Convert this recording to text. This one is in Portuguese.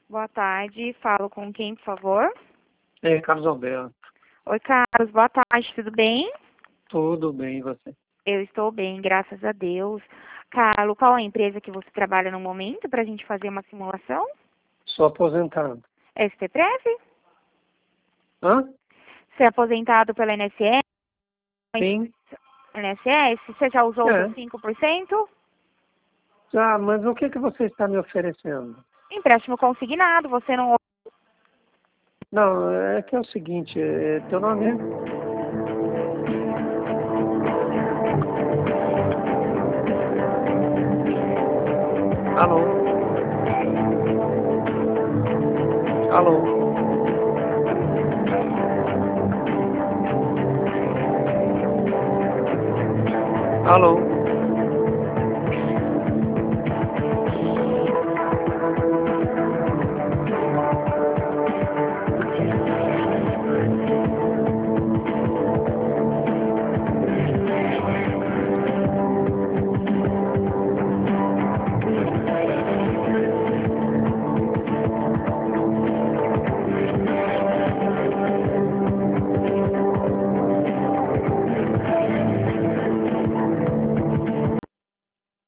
Boa tarde, falo com quem, por favor? Carlos Alberto. Oi, Carlos, boa tarde, tudo bem? Tudo bem, e você? Eu estou bem, graças a Deus. Carlos, qual a empresa que você trabalha no momento para a gente fazer uma simulação? Sou aposentado. STPF? Hã? Você é aposentado pela INSS? Sim. INSS? Você já usou É. os 5%? Mas o que você está me oferecendo? Empréstimo consignado, você não... Não, é que é o seguinte, teu nome é? Alô? Alô? Alô?